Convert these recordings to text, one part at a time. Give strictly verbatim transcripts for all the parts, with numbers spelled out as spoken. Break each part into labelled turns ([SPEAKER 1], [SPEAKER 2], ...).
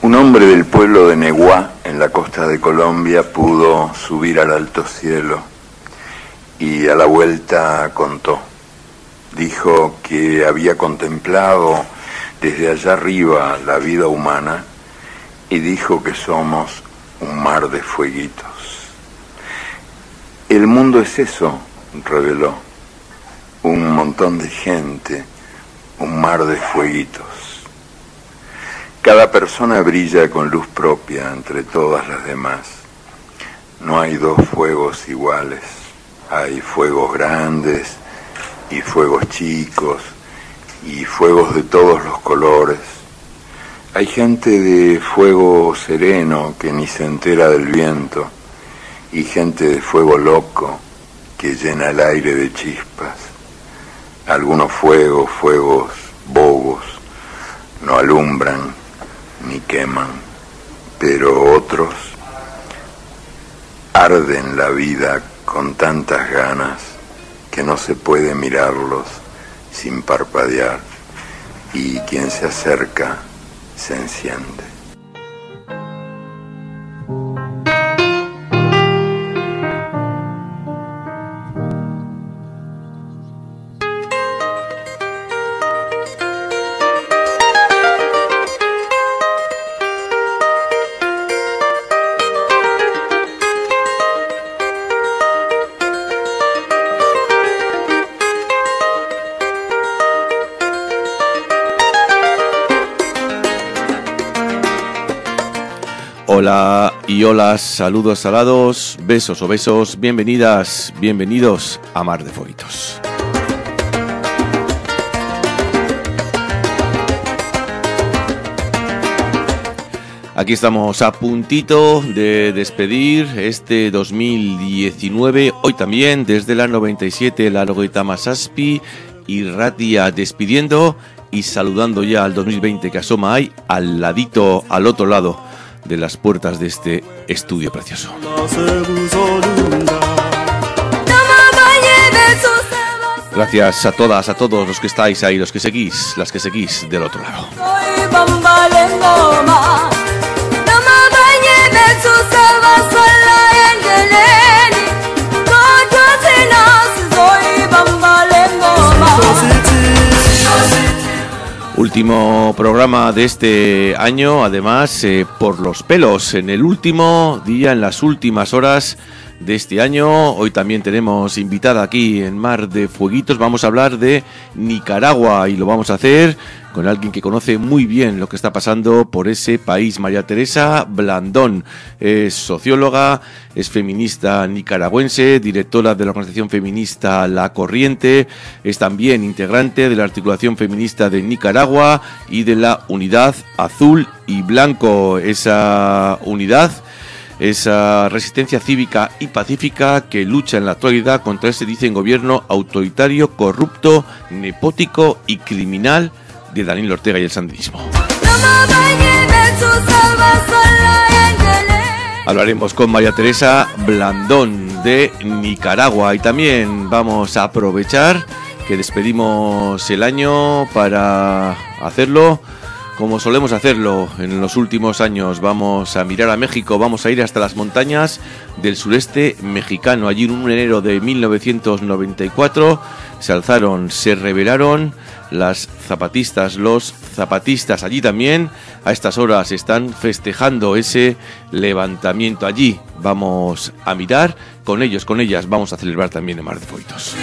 [SPEAKER 1] Un hombre del pueblo de Neguá, en la costa de Colombia, pudo subir al alto cielo y a la vuelta contó. Dijo que había contemplado desde allá arriba la vida humana y dijo que somos un mar de fueguitos. El mundo es eso, reveló, un montón de gente, un mar de fueguitos. Cada persona brilla con luz propia entre todas las demás. No hay dos fuegos iguales. Hay fuegos grandes y fuegos chicos y fuegos de todos los colores. Hay gente de fuego sereno que ni se entera del viento y gente de fuego loco que llena el aire de chispas. Algunos fuegos, fuegos bobos, no alumbran ni queman, pero otros arden la vida con tantas ganas que no se puede mirarlos sin parpadear, y quien se acerca se enciende.
[SPEAKER 2] Hola y hola, saludos salados, besos o besos, bienvenidas, bienvenidos a Mar de Fueguitos. Aquí estamos a puntito de despedir este dos mil diecinueve, hoy también desde la noventa y siete, la Logoitama Saspi y Ratia, despidiendo y saludando ya al dos mil veinte que asoma ahí, al ladito, al otro lado de las puertas de este estudio precioso. Gracias a todas, a todos los que estáis ahí, los que seguís, las que seguís del otro lado. Último programa de este año, además, eh, por los pelos, en el último día, en las últimas horas de este año. Hoy también tenemos invitada aquí en Mar de Fueguitos. Vamos a hablar de Nicaragua y lo vamos a hacer con alguien que conoce muy bien lo que está pasando por ese país. María Teresa Blandón es socióloga, es feminista nicaragüense, directora de la organización feminista La Corriente, es también integrante de la articulación feminista de Nicaragua y de la Unidad Azul y Blanco. Esa unidad, esa resistencia cívica y pacífica que lucha en la actualidad contra ese, dicen, gobierno autoritario, corrupto, nepótico y criminal de Daniel Ortega y el sandinismo. Hablaremos con María Teresa Blandón de Nicaragua y también vamos a aprovechar que despedimos el año para hacerlo como solemos hacerlo en los últimos años. Vamos a mirar a México, vamos a ir hasta las montañas del sureste mexicano. Allí en un enero de mil novecientos noventa y cuatro se alzaron, se rebelaron las zapatistas, los zapatistas. Allí también a estas horas están festejando ese levantamiento. Allí vamos a mirar con ellos, con ellas vamos a celebrar también en Mar de Fueguitos.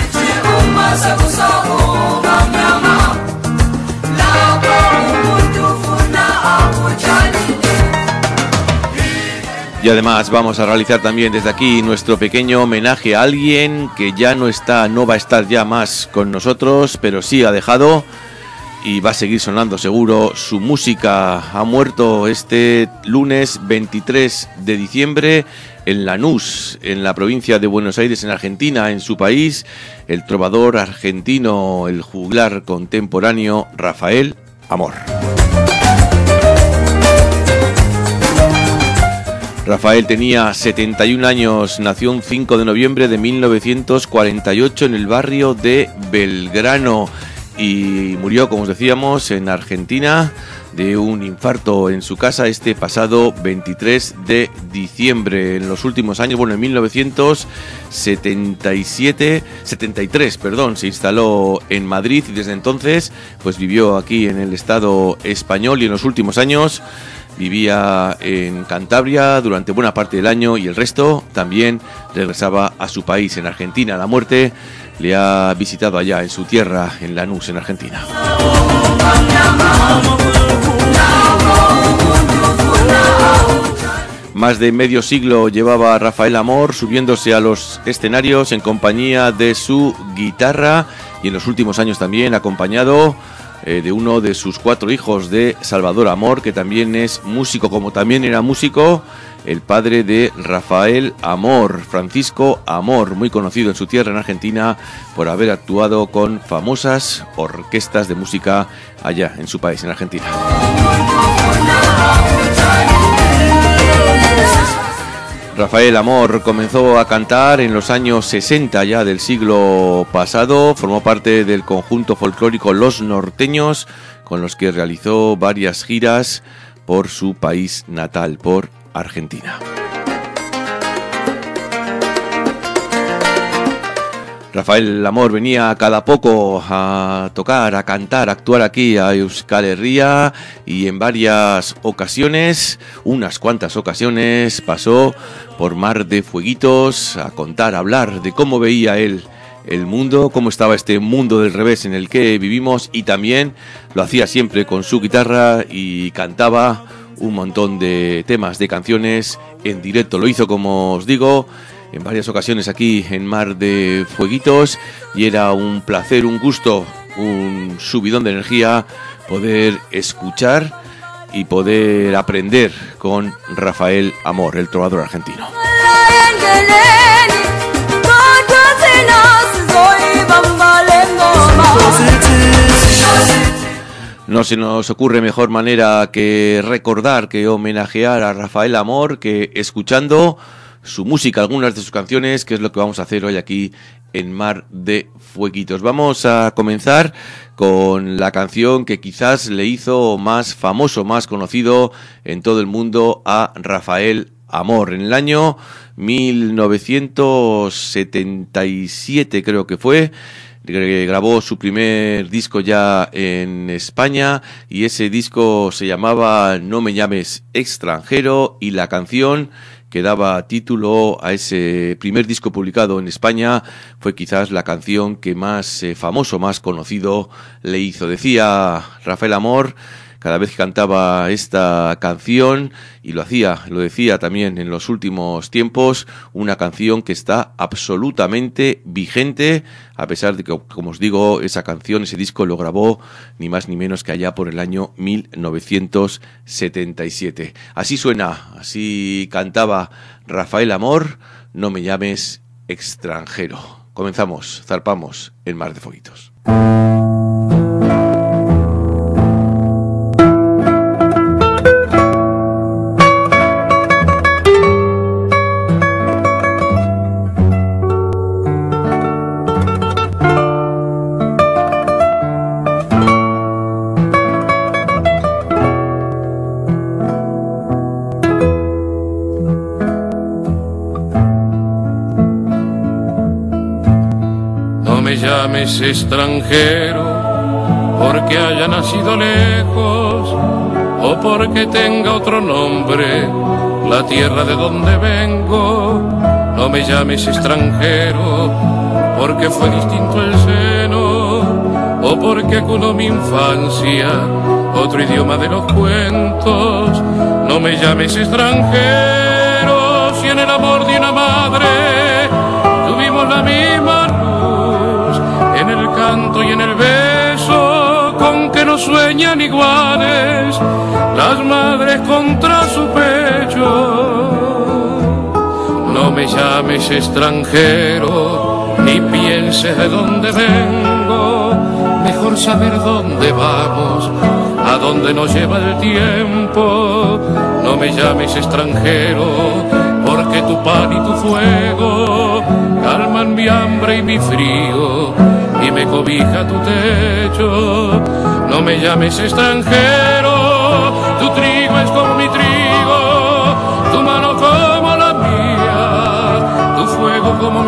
[SPEAKER 2] Y además vamos a realizar también desde aquí nuestro pequeño homenaje a alguien que ya no está, no va a estar ya más con nosotros, pero sí ha dejado y va a seguir sonando seguro su música. Ha muerto este lunes veintitrés de diciembre en Lanús, en la provincia de Buenos Aires, en Argentina, en su país, el trovador argentino, el juglar contemporáneo Rafael Amor. Rafael tenía setenta y un años, nació un cinco de noviembre de mil novecientos cuarenta y ocho en el barrio de Belgrano y murió, como os decíamos, en Argentina de un infarto en su casa este pasado veintitrés de diciembre. En los últimos años, bueno, en mil novecientos setenta y siete, setenta y tres, perdón, se instaló en Madrid y desde entonces pues vivió aquí en el Estado español y en los últimos años vivía en Cantabria durante buena parte del año y el resto también regresaba a su país, en Argentina. La muerte le ha visitado allá en su tierra, en Lanús, en Argentina. Más de medio siglo llevaba Rafael Amor subiéndose a los escenarios en compañía de su guitarra y en los últimos años también acompañado eh, de uno de sus cuatro hijos, de Salvador Amor, que también es músico, como también era músico el padre de Rafael Amor, Francisco Amor, muy conocido en su tierra en Argentina por haber actuado con famosas orquestas de música allá en su país, en Argentina. Rafael Amor comenzó a cantar en los años sesenta ya del siglo pasado, formó parte del conjunto folclórico Los Norteños, con los que realizó varias giras por su país natal, por Argentina. Rafael Amor venía cada poco a tocar, a cantar, a actuar aquí a Euskal Herria y en varias ocasiones, unas cuantas ocasiones, pasó por Mar de Fueguitos a contar, a hablar de cómo veía él el mundo, cómo estaba este mundo del revés en el que vivimos, y también lo hacía siempre con su guitarra y cantaba un montón de temas, de canciones en directo. Lo hizo, como os digo, en varias ocasiones aquí en Mar de Fueguitos y era un placer, un gusto, un subidón de energía poder escuchar y poder aprender con Rafael Amor, el trovador argentino. No se nos ocurre mejor manera que recordar, que homenajear a Rafael Amor, que escuchando su música, algunas de sus canciones, que es lo que vamos a hacer hoy aquí en Mar de Fueguitos. Vamos a comenzar con la canción que quizás le hizo más famoso, más conocido en todo el mundo a Rafael Amor. En el año mil novecientos setenta y siete creo que fue, grabó su primer disco ya en España y ese disco se llamaba No me llames extranjero y la canción que daba título a ese primer disco publicado en España fue quizás la canción que más eh, famoso, más conocido le hizo. Decía Rafael Amor, cada vez que cantaba esta canción, y lo hacía, lo decía también en los últimos tiempos, una canción que está absolutamente vigente, a pesar de que, como os digo, esa canción, ese disco lo grabó ni más ni menos que allá por el año mil novecientos setenta y siete. Así suena, así cantaba Rafael Amor, No me llames extranjero. Comenzamos, zarpamos en Mar de Fueguitos.
[SPEAKER 3] Extranjero porque haya nacido lejos o porque tenga otro nombre la tierra de donde vengo. No me llames extranjero porque fue distinto el seno o porque acunó mi infancia otro idioma de los cuentos. No me llames extranjero si en el amor de una madre tuvimos la misma en el canto y en el beso con que nos sueñan iguales las madres contra su pecho. No me llames extranjero ni pienses de dónde vengo, mejor saber dónde vamos, a dónde nos lleva el tiempo. No me llames extranjero porque tu pan y tu fuego calman mi hambre y mi frío y me cobija tu techo. No me llames extranjero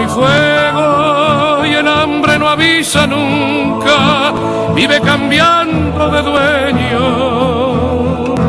[SPEAKER 3] y fuego, y el hambre no avisa nunca, vive cambiando de dueño.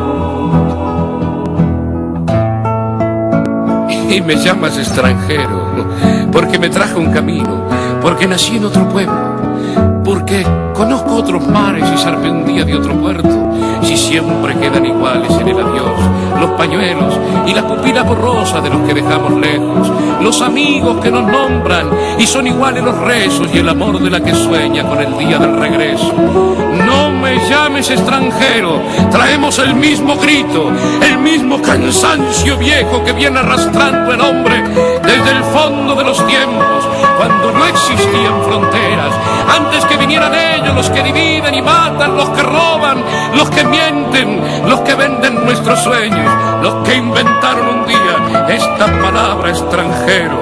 [SPEAKER 3] Y me llamas extranjero, porque me trajo un camino, porque nací en otro pueblo, porque conozco otros mares y zarpé un día de otro puerto. Si siempre quedan iguales en el adiós los pañuelos y las pupilas borrosas de los que dejamos lejos, los amigos que nos nombran y son iguales los rezos y el amor de la que sueña con el día del regreso. No me llames extranjero, traemos el mismo grito, el mismo cansancio viejo que viene arrastrando el hombre desde el fondo de los tiempos, cuando no existían fronteras, antes que vinieran ellos los que dividen y matan, los que roban, los que mienten, los que venden nuestros sueños, los que inventaron un día esta palabra extranjero.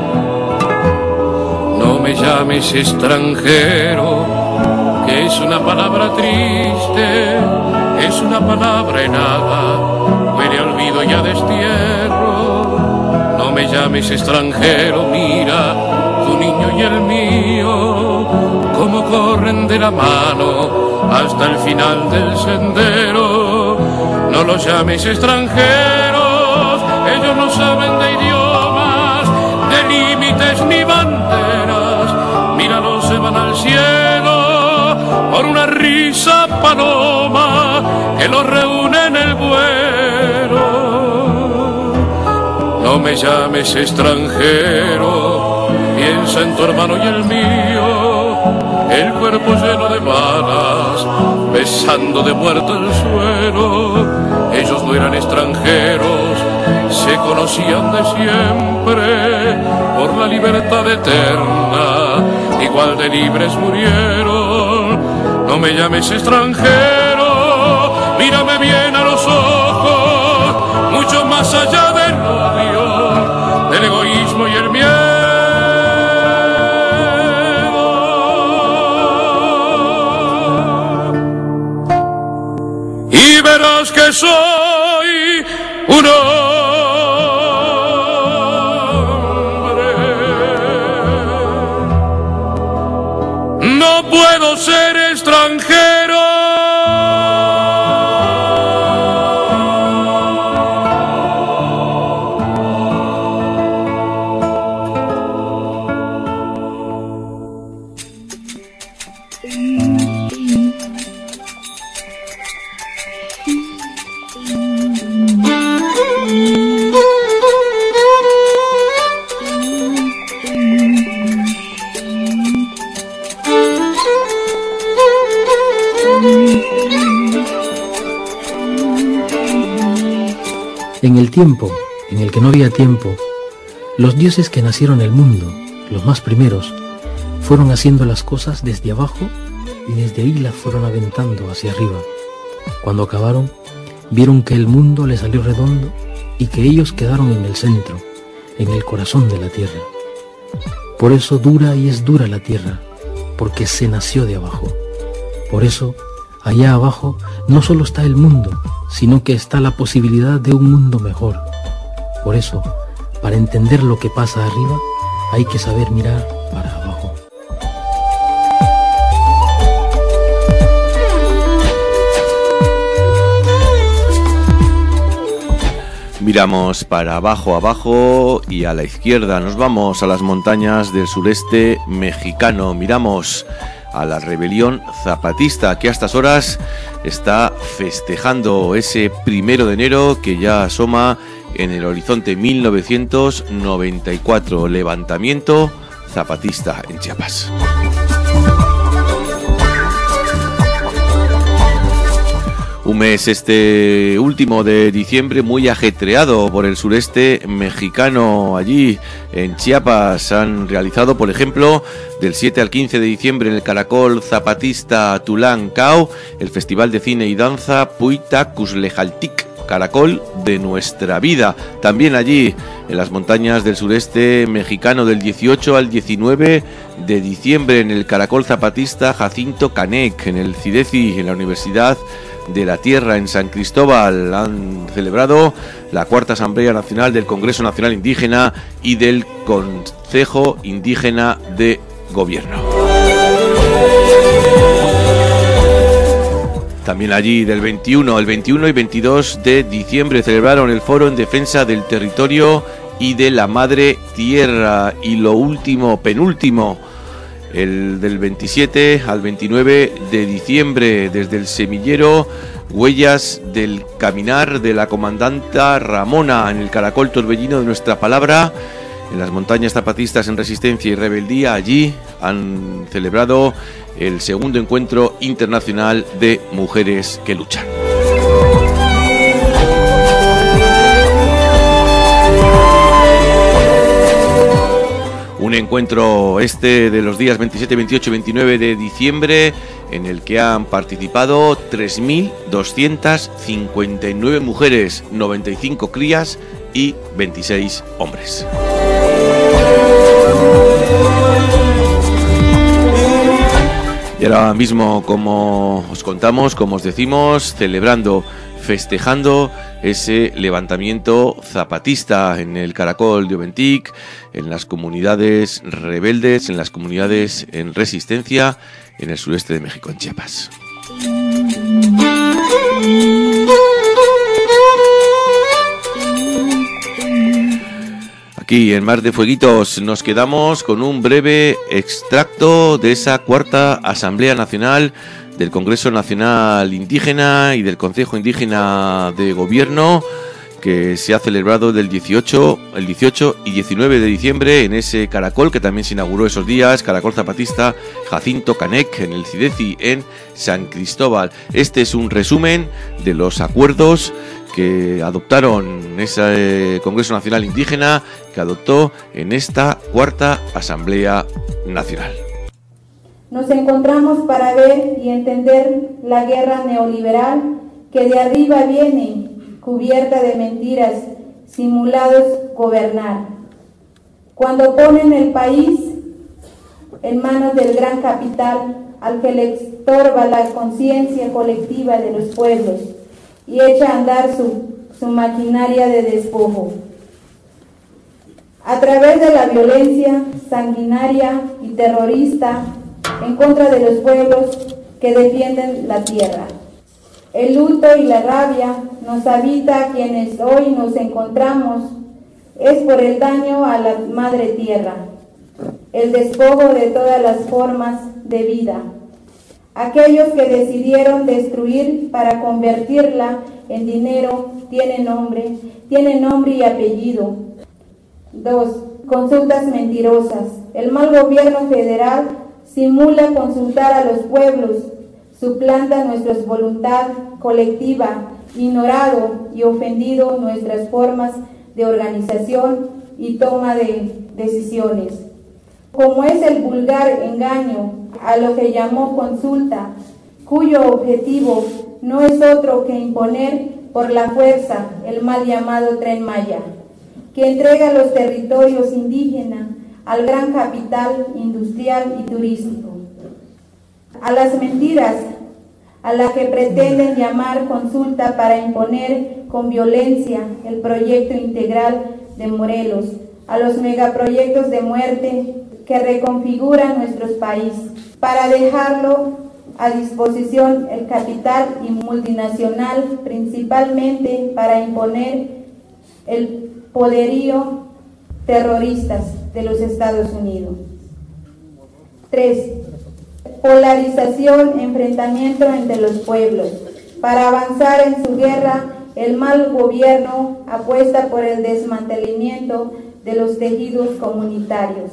[SPEAKER 3] No me llames extranjero, que es una palabra triste, es una palabra helada, huele a olvido y a destierro. No me llames extranjero, mira, tu niño y el mío, cómo corren de la mano hasta el final del sendero. No los llames extranjeros, ellos no saben de idiomas, de límites ni banderas. Míralos, se van al cielo por una risa paloma que los reúne en el vuelo. No me llames extranjero, piensa en tu hermano y el mío, el cuerpo lleno de balas, besando de muerto el suelo. Ellos no eran extranjeros, se conocían de siempre, por la libertad eterna, igual de libres murieron. No me llames extranjero, mírame bien a los ojos, mucho más allá del odio, del egoísmo y el miedo. Y verás que soy un hombre. No puedo ser extranjero.
[SPEAKER 4] En el tiempo en el que no había tiempo, los dioses que nacieron el mundo, los más primeros, fueron haciendo las cosas desde abajo y desde ahí las fueron aventando hacia arriba. Cuando acabaron, vieron que el mundo les salió redondo y que ellos quedaron en el centro, en el corazón de la tierra. Por eso dura y es dura la tierra, porque se nació de abajo. Por eso, allá abajo no solo está el mundo, sino que está la posibilidad de un mundo mejor. Por eso, para entender lo que pasa arriba, hay que saber mirar para abajo.
[SPEAKER 2] Miramos para abajo, abajo y a la izquierda. Nos vamos a las montañas del sureste mexicano. Miramos a la rebelión zapatista, que a estas horas está festejando ese primero de enero que ya asoma en el horizonte. Mil novecientos noventa y cuatro, levantamiento zapatista en Chiapas. Un mes este último de diciembre muy ajetreado por el sureste mexicano. Allí en Chiapas han realizado, por ejemplo, del siete al quince de diciembre en el Caracol Zapatista Tulancingo, el Festival de Cine y Danza Puitacuxlejaltic, Caracol de Nuestra Vida. También allí en las montañas del sureste mexicano del dieciocho al diecinueve de diciembre en el Caracol Zapatista Jacinto Canec, en el CIDECI, en la Universidad de la Tierra en San Cristóbal han celebrado la cuarta Asamblea Nacional del Congreso Nacional Indígena y del Consejo Indígena de Gobierno. También allí del veintiuno, el veintiuno y veintidós de diciembre celebraron el foro en defensa del territorio y de la madre tierra. Y lo último, penúltimo, el del veintisiete al veintinueve de diciembre, desde el semillero Huellas del Caminar de la comandanta Ramona en el Caracol Torbellino de Nuestra Palabra, en las montañas zapatistas en resistencia y rebeldía. Allí han celebrado el segundo encuentro internacional de mujeres que luchan. Un encuentro este de los días veintisiete, veintiocho y veintinueve de diciembre en el que han participado tres mil doscientas cincuenta y nueve mujeres, noventa y cinco crías y veintiséis hombres. Y ahora mismo, como os contamos, como os decimos, celebrando, festejando ese levantamiento zapatista en el Caracol de Oventic, en las comunidades rebeldes, en las comunidades en resistencia, en el sureste de México, en Chiapas. Aquí en Mar de Fueguitos nos quedamos con un breve extracto de esa cuarta Asamblea Nacional del Congreso Nacional Indígena y del Consejo Indígena de Gobierno, que se ha celebrado del dieciocho, el dieciocho y diecinueve de diciembre en ese caracol que también se inauguró esos días, Caracol Zapatista Jacinto Canec, en el Cideci, en San Cristóbal. Este es un resumen de los acuerdos que adoptaron ese Congreso Nacional Indígena, que adoptó en esta cuarta Asamblea Nacional.
[SPEAKER 5] Nos encontramos para ver y entender la guerra neoliberal que de arriba viene, cubierta de mentiras, simulados gobernar. Cuando ponen el país en manos del gran capital, al que le estorba la conciencia colectiva de los pueblos y echa a andar su, su maquinaria de despojo. A través de la violencia sanguinaria y terrorista en contra de los pueblos que defienden la tierra. El luto y la rabia nos habita a quienes hoy nos encontramos, es por el daño a la madre tierra, el despojo de todas las formas de vida. Aquellos que decidieron destruir para convertirla en dinero tienen nombre, tienen nombre y apellido. Dos, consultas mentirosas. El mal gobierno federal simula consultar a los pueblos, suplanta nuestra voluntad colectiva, ignorado y ofendido nuestras formas de organización y toma de decisiones. Como es el vulgar engaño a lo que llamó consulta, cuyo objetivo no es otro que imponer por la fuerza el mal llamado Tren Maya, que entrega los territorios indígenas al gran capital industrial y turístico. A las mentiras a la que pretenden llamar consulta para imponer con violencia el proyecto integral de Morelos, a los megaproyectos de muerte que reconfiguran nuestro país, para dejarlo a disposición el capital y multinacional, principalmente para imponer el poderío terroristas de los Estados Unidos. Tres. Polarización, enfrentamiento entre los pueblos. Para avanzar en su guerra, el mal gobierno apuesta por el desmantelamiento de los tejidos comunitarios,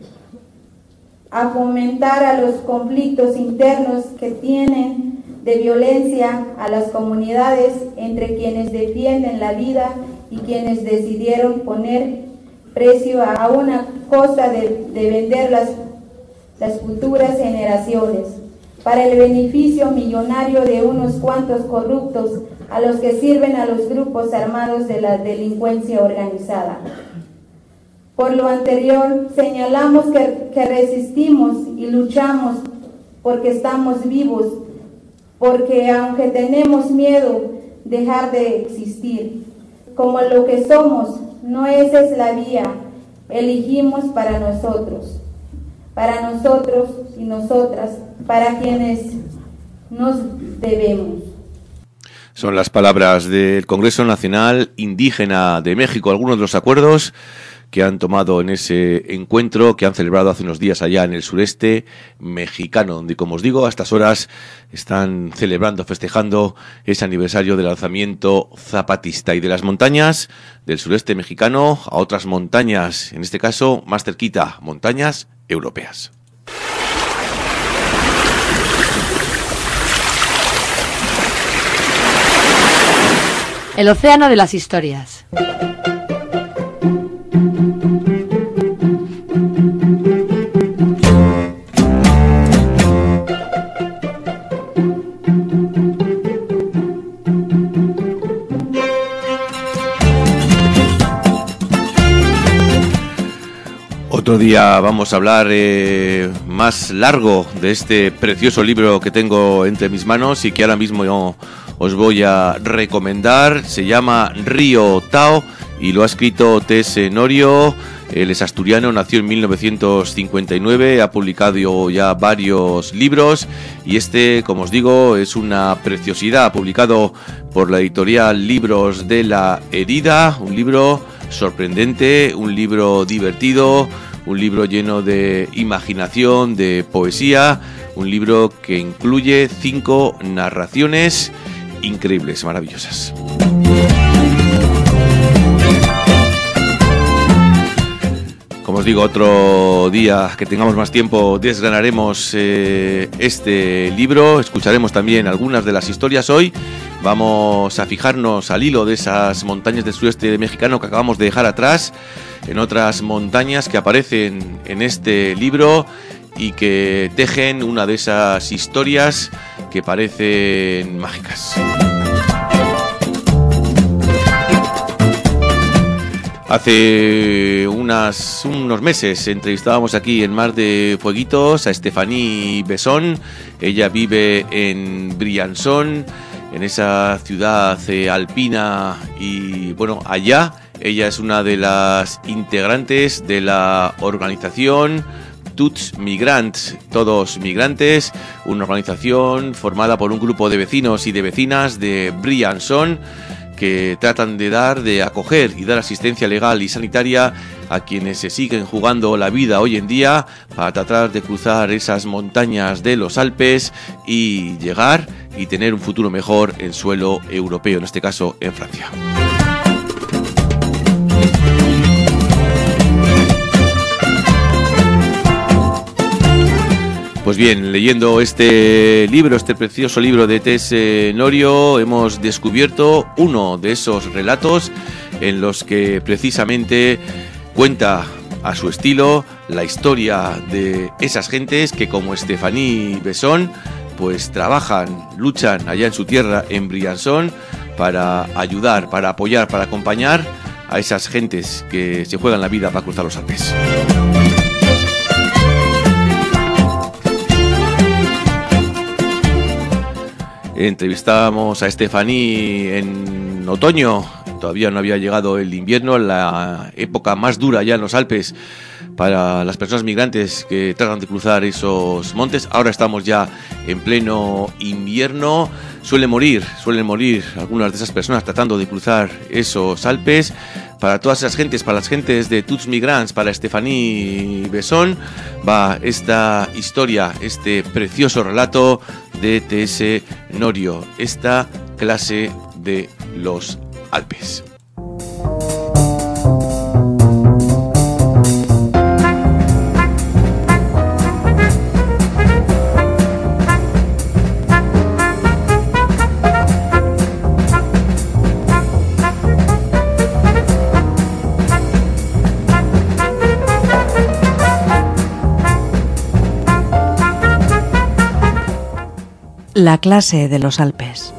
[SPEAKER 5] a fomentar a los conflictos internos que tienen de violencia a las comunidades entre quienes defienden la vida y quienes decidieron poner precio a una costa de, de vender las, las futuras generaciones para el beneficio millonario de unos cuantos corruptos a los que sirven a los grupos armados de la delincuencia organizada. Por lo anterior, señalamos que, que resistimos y luchamos porque estamos vivos porque aunque tenemos miedo dejar de existir, como lo que somos, no esa es la vía, elegimos para nosotros, para nosotros y nosotras, para quienes nos debemos.
[SPEAKER 2] Son las palabras del Congreso Nacional Indígena de México, algunos de los acuerdos que han tomado en ese encuentro que han celebrado hace unos días allá en el sureste mexicano, donde, como os digo, a estas horas están celebrando, festejando ese aniversario del alzamiento zapatista, y de las montañas del sureste mexicano a otras montañas, en este caso más cerquita, montañas europeas.
[SPEAKER 6] El océano de las historias.
[SPEAKER 2] Otro día vamos a hablar eh, más largo de este precioso libro que tengo entre mis manos y que ahora mismo yo os voy a recomendar. Se llama Río Tao y lo ha escrito Tese Norio. Él es asturiano, nació en mil novecientos cincuenta y nueve, ha publicado ya varios libros y este, como os digo, es una preciosidad, publicado por la editorial Libros de la Herida, un libro sorprendente, un libro divertido, un libro lleno de imaginación, de poesía, un libro que incluye cinco narraciones increíbles, maravillosas. Como os digo, otro día que tengamos más tiempo desgranaremos eh, este libro, escucharemos también algunas de las historias. Hoy vamos a fijarnos al hilo de esas montañas del sureste mexicano que acabamos de dejar atrás, en otras montañas que aparecen en este libro y que tejen una de esas historias que parecen mágicas. Hace unas, unos meses entrevistábamos aquí en Mar de Fueguitos a Estefaní Besón. Ella vive en Briançon, en esa ciudad eh, alpina, y bueno, allá ella es una de las integrantes de la organización Tots Migrants, Todos Migrantes, una organización formada por un grupo de vecinos y de vecinas de Briançon que tratan de dar, de acoger y dar asistencia legal y sanitaria a quienes se siguen jugando la vida hoy en día para tratar de cruzar esas montañas de los Alpes y llegar y tener un futuro mejor en suelo europeo, en este caso en Francia. Pues bien, leyendo este libro, este precioso libro de Tese Norio, hemos descubierto uno de esos relatos en los que precisamente cuenta a su estilo la historia de esas gentes que, como Estefaní Besón, pues trabajan, luchan allá en su tierra, en Briançon, para ayudar, para apoyar, para acompañar a esas gentes que se juegan la vida para cruzar los Alpes. Entrevistábamos a Estefaní en otoño, todavía no había llegado el invierno, la época más dura ya en los Alpes para las personas migrantes que tratan de cruzar esos montes. Ahora estamos ya en pleno invierno. Suelen morir, suelen morir algunas de esas personas tratando de cruzar esos Alpes. Para todas esas gentes, para las gentes de Tots Migrants, para Estefaní Besón, va esta historia, este precioso relato de Tese Norio, esta clase de los Alpes.
[SPEAKER 7] La clase de los Alpes.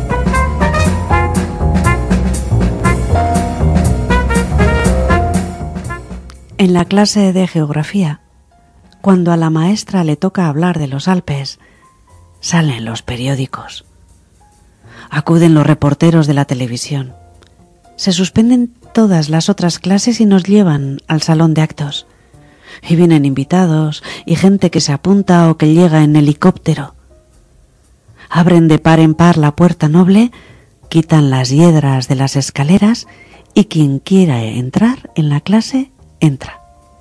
[SPEAKER 7] En la clase de geografía, cuando a la maestra le toca hablar de los Alpes, Salen los periódicos. Acuden los reporteros de la televisión. Se suspenden todas las otras clases y nos llevan al salón de actos. Y vienen invitados y gente que se apunta o que llega en helicóptero. Abren de par en par la puerta noble, quitan las hiedras de las escaleras y quien quiera entrar en la clase, entra.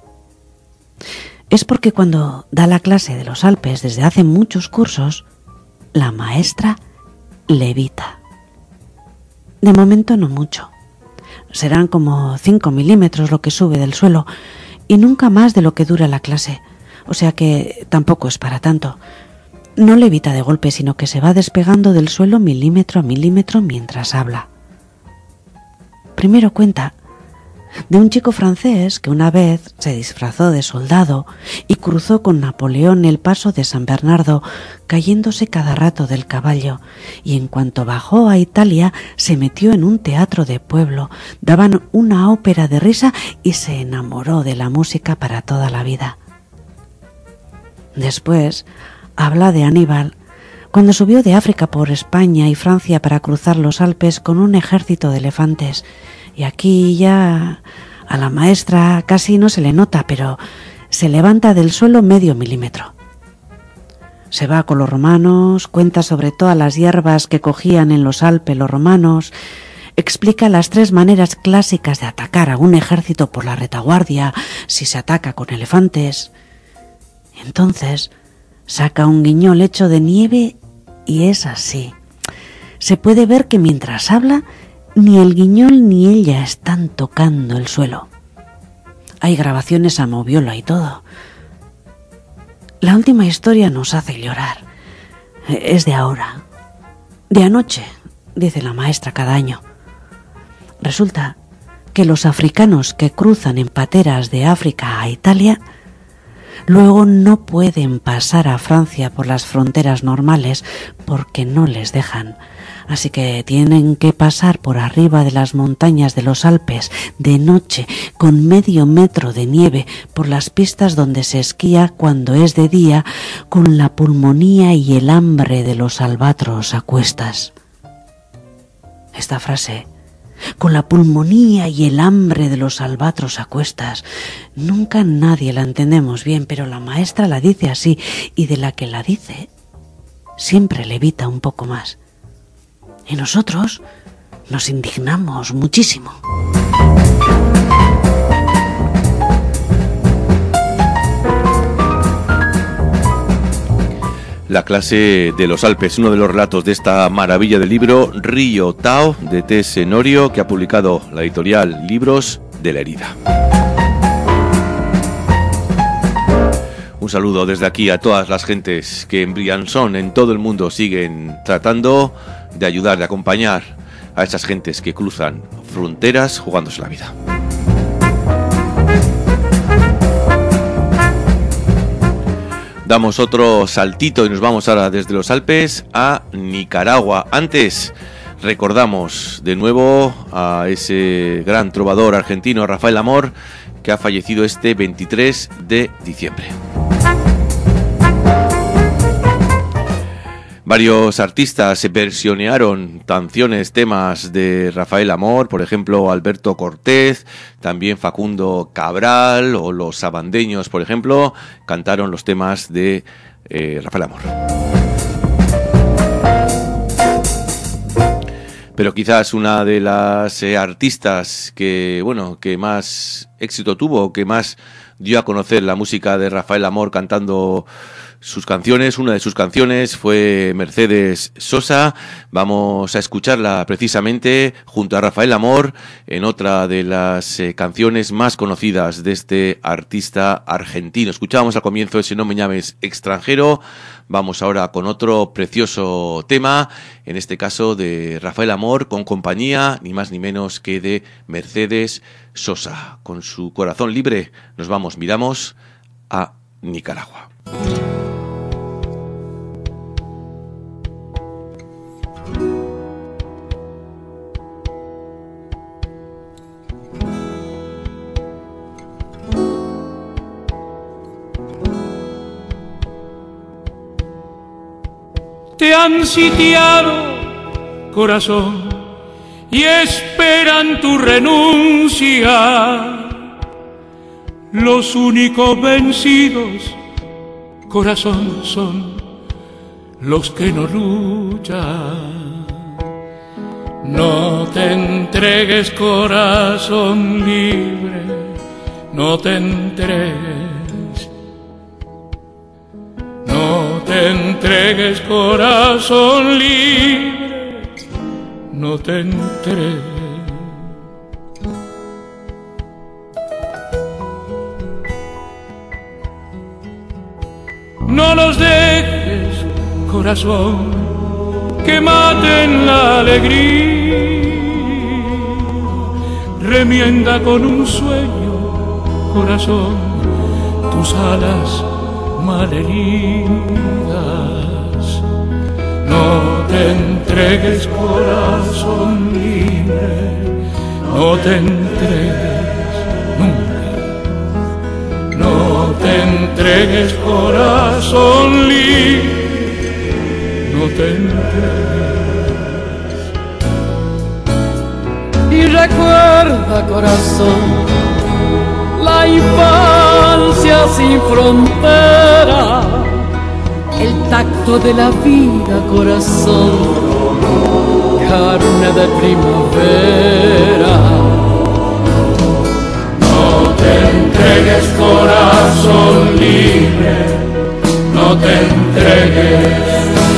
[SPEAKER 7] Es porque cuando da la clase de los Alpes desde hace muchos cursos, la maestra levita. De momento no mucho. Serán como cinco milímetros lo que sube del suelo y nunca más de lo que dura la clase, o sea que tampoco es para tanto. No levita de golpe, sino que se va despegando del suelo milímetro a milímetro mientras habla. Primero cuenta de un chico francés que una vez se disfrazó de soldado y cruzó con Napoleón el paso de San Bernardo, cayéndose cada rato del caballo, y en cuanto bajó a Italia se metió en un teatro de pueblo, daban una ópera de risa y se enamoró de la música para toda la vida. Después habla de Aníbal, cuando subió de África por España y Francia para cruzar los Alpes con un ejército de elefantes. Y aquí ya a la maestra casi no se le nota, pero se levanta del suelo medio milímetro. Se va con los romanos, cuenta sobre todas las hierbas que cogían en los Alpes los romanos, explica las tres maneras clásicas de atacar a un ejército por la retaguardia si se ataca con elefantes. Entonces saca un guiñol hecho de nieve y es así. Se puede ver que mientras habla, ni el guiñol ni ella están tocando el suelo. Hay grabaciones a moviola y todo. La última historia nos hace llorar. Es de ahora. De anoche, dice la maestra cada año. Resulta que los africanos que cruzan en pateras de África a Italia luego no pueden pasar a Francia por las fronteras normales porque no les dejan. Así que tienen que pasar por arriba de las montañas de los Alpes de noche con medio metro de nieve por las pistas donde se esquía cuando es de día, con la pulmonía y el hambre de los albatros a cuestas. Esta frase, con la pulmonía y el hambre de los albatros a cuestas, nunca nadie la entendemos bien, pero la maestra la dice así, y de la que la dice siempre levita un poco más. Y nosotros nos indignamos muchísimo.
[SPEAKER 2] La clase de los Alpes, uno de los relatos de esta maravilla del libro Río Tao, de Tess Norio, que ha publicado la editorial Libros de la Herida. Un saludo desde aquí a todas las gentes que en Briançon, en todo el mundo, siguen tratando de ayudar, de acompañar a esas gentes que cruzan fronteras jugándose la vida. Damos otro saltito y nos vamos ahora desde los Alpes a Nicaragua. Antes recordamos de nuevo a ese gran trovador argentino Rafael Amor, que ha fallecido este veintitrés de diciembre. Varios artistas se versionearon canciones, temas de Rafael Amor, por ejemplo Alberto Cortés, también Facundo Cabral o los sabandeños, por ejemplo, cantaron los temas de eh, Rafael Amor. Pero quizás una de las eh, artistas que, bueno, que más éxito tuvo, que más dio a conocer la música de Rafael Amor cantando sus canciones, una de sus canciones fue Mercedes Sosa. Vamos a escucharla precisamente junto a Rafael Amor en otra de las eh, canciones más conocidas de este artista argentino. Escuchábamos al comienzo ese No me llames extranjero. Vamos ahora con otro precioso tema, en este caso de Rafael Amor, con compañía ni más ni menos que de Mercedes Sosa. Con su corazón libre nos vamos, miramos a Nicaragua.
[SPEAKER 3] han sitiado, corazón, y esperan tu renuncia. Los únicos vencidos, corazón, son los que no luchan. No te entregues, corazón libre, no te entregues. No te entregues, corazón libre, no te entregues. No los dejes, corazón, que maten la alegría. Remienda con un sueño, corazón, tus alas malheridas. No te entregues, corazón libre, no te entregues nunca. No te entregues, corazón libre, no te entregues.
[SPEAKER 8] Y recuerda, corazón, la infancia sin frontera, el tacto de la vida, corazón, carne de primavera.
[SPEAKER 3] No te entregues, corazón libre, no te entregues.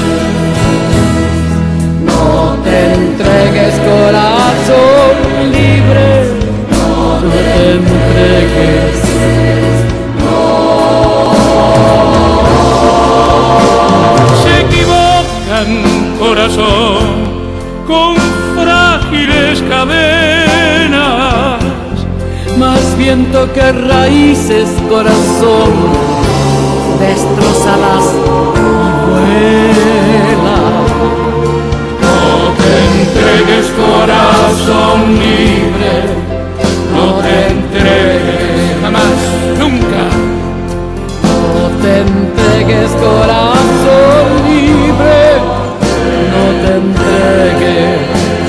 [SPEAKER 8] No te entregues, corazón libre, no te entregues.
[SPEAKER 3] Se equivocan, corazón, con frágiles cadenas,
[SPEAKER 8] más viento que raíces, corazón, destrózalas y vuela.
[SPEAKER 3] No te entregues, corazón libre, no te entregues jamás, nunca.
[SPEAKER 8] No te entregues, corazón libre, no te entregues.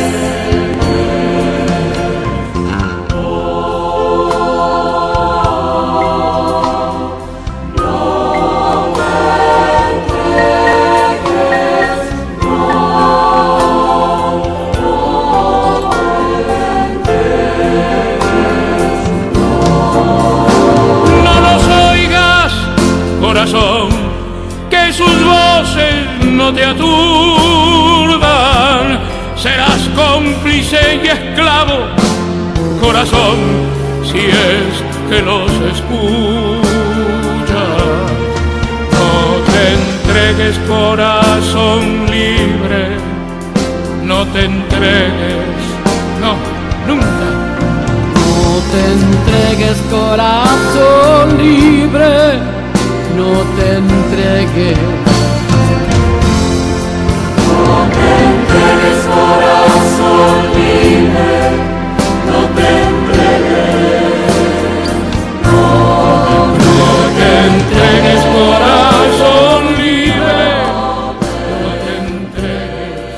[SPEAKER 3] Que sus voces no te aturdan, serás cómplice y esclavo, corazón, si es que los escuchas. No te entregues, corazón libre, no te entregues, no, nunca.
[SPEAKER 8] No te entregues, corazón libre, no te entregues.
[SPEAKER 3] No te entregues, corazón libre, no te entregues. No, no te entregues, corazón libre, no te entregues.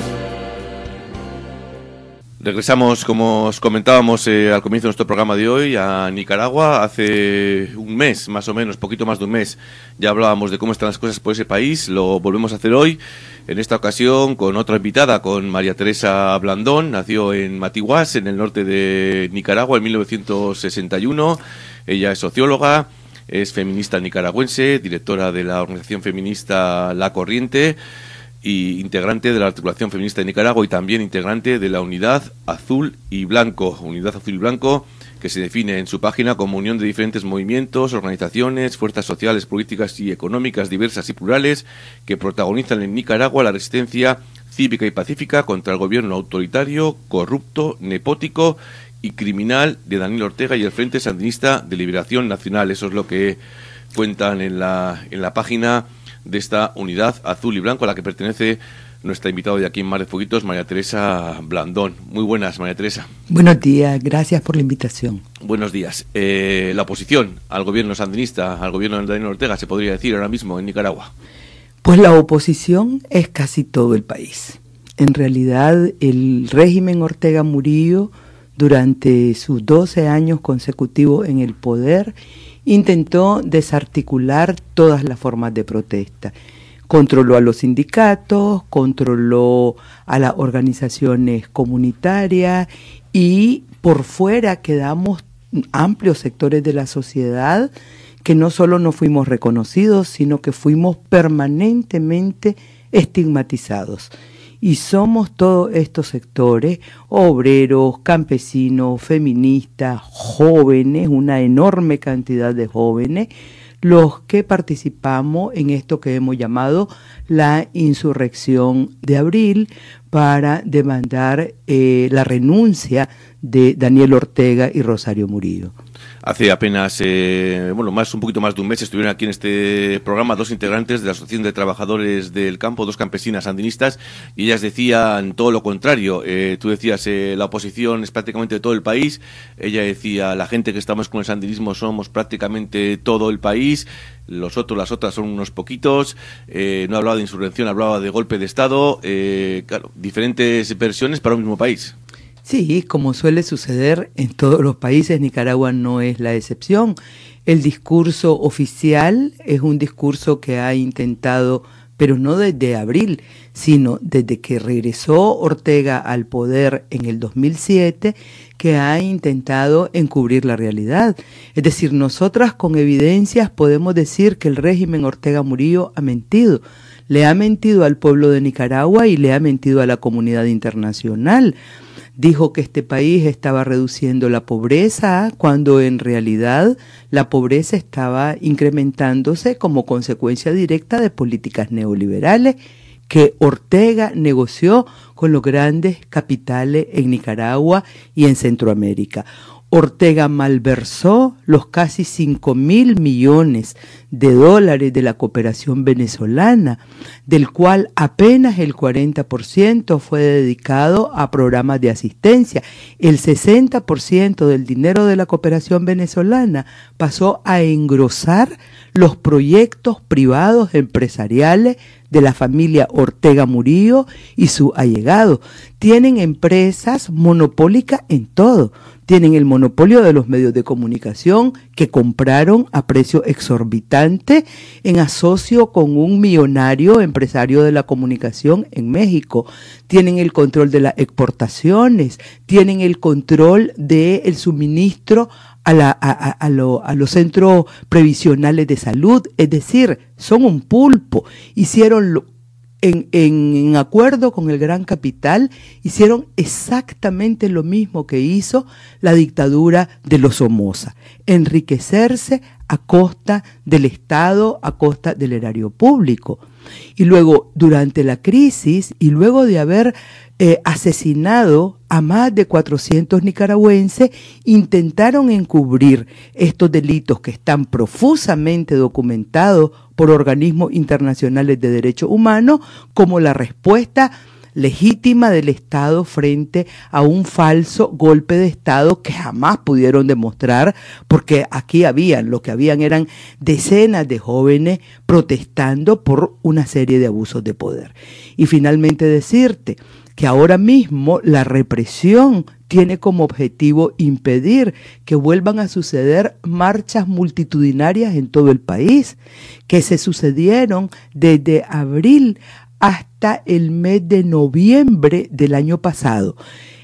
[SPEAKER 2] Regresamos, como os comentábamos eh, al comienzo de nuestro programa de hoy, a Nicaragua. Hace un mes, más o menos, poquito más de un mes, ya hablábamos de cómo están las cosas por ese país. Lo volvemos a hacer hoy, en esta ocasión con otra invitada, con María Teresa Blandón. Nació en Matiguás, en el norte de Nicaragua, en mil novecientos sesenta y uno. Ella es socióloga, es feminista nicaragüense, directora de la organización feminista La Corriente, y integrante de la Articulación Feminista de Nicaragua, y también integrante de la Unidad Azul y Blanco. Unidad Azul y Blanco, que se define en su página como unión de diferentes movimientos, organizaciones, fuerzas sociales, políticas y económicas diversas y plurales que protagonizan en Nicaragua la resistencia cívica y pacífica contra el gobierno autoritario, corrupto, nepótico y criminal de Daniel Ortega y el Frente Sandinista de Liberación Nacional. Eso es lo que cuentan en la, en la página de esta Unidad Azul y Blanco, a la que pertenece nuestra invitada de aquí en Mar de Fueguitos, María Teresa Blandón. Muy buenas, María Teresa.
[SPEAKER 9] Buenos días, gracias por la invitación.
[SPEAKER 2] Buenos días. Eh, la oposición al gobierno sandinista, al gobierno de Daniel Ortega, se podría decir ahora mismo en Nicaragua.
[SPEAKER 9] Pues la oposición es casi todo el país. En realidad, el régimen Ortega Murillo, durante sus doce años consecutivos en el poder, intentó desarticular todas las formas de protesta. Controló a los sindicatos, controló a las organizaciones comunitarias y por fuera quedamos amplios sectores de la sociedad que no solo no fuimos reconocidos, sino que fuimos permanentemente estigmatizados. Y somos todos estos sectores, obreros, campesinos, feministas, jóvenes, una enorme cantidad de jóvenes, los que participamos en esto que hemos llamado la insurrección de abril para demandar eh, la renuncia de Daniel Ortega y Rosario Murillo.
[SPEAKER 2] Hace apenas, eh, bueno, más un poquito más de un mes estuvieron aquí en este programa dos integrantes de la Asociación de Trabajadores del Campo, dos campesinas sandinistas, y ellas decían todo lo contrario. Eh, tú decías, eh, la oposición es prácticamente de todo el país. Ella decía, la gente que estamos con el sandinismo somos prácticamente todo el país. Los otros, las otras son unos poquitos. Eh, no hablaba de insurrección, hablaba de golpe de Estado. Eh, claro, diferentes versiones para un mismo país.
[SPEAKER 9] Sí, como suele suceder en todos los países, Nicaragua no es la excepción. El discurso oficial es un discurso que ha intentado, pero no desde abril, sino desde que regresó Ortega al poder en el dos mil siete, que ha intentado encubrir la realidad. Es decir, nosotras con evidencias podemos decir que el régimen Ortega Murillo ha mentido. Le ha mentido al pueblo de Nicaragua y le ha mentido a la comunidad internacional. Dijo que este país estaba reduciendo la pobreza cuando en realidad la pobreza estaba incrementándose como consecuencia directa de políticas neoliberales que Ortega negoció con los grandes capitales en Nicaragua y en Centroamérica. Ortega malversó los casi cinco mil millones de dólares de la cooperación venezolana, del cual apenas el cuarenta por ciento fue dedicado a programas de asistencia. El sesenta por ciento del dinero de la cooperación venezolana pasó a engrosar los proyectos privados empresariales de la familia Ortega Murillo y su allegado. Tienen empresas monopólicas en todo. Tienen el monopolio de los medios de comunicación que compraron a precio exorbitante en asocio con un millonario empresario de la comunicación en México. Tienen el control de las exportaciones, tienen el control del suministro a, la, a, a, a, lo, a los centros previsionales de salud. Es decir, son un pulpo. Hicieron lo En, en, en acuerdo con el gran capital, hicieron exactamente lo mismo que hizo la dictadura de los Somoza, enriquecerse a costa del Estado, a costa del erario público. Y luego, durante la crisis, y luego de haber eh, asesinado a más de cuatrocientos nicaragüenses, intentaron encubrir estos delitos que están profusamente documentados por organismos internacionales de derechos humanos como la respuesta legítima del Estado frente a un falso golpe de Estado que jamás pudieron demostrar, porque aquí habían, lo que habían eran decenas de jóvenes protestando por una serie de abusos de poder. Y finalmente decirte que ahora mismo la represión tiene como objetivo impedir que vuelvan a suceder marchas multitudinarias en todo el país, que se sucedieron desde abril hasta el mes de noviembre del año pasado.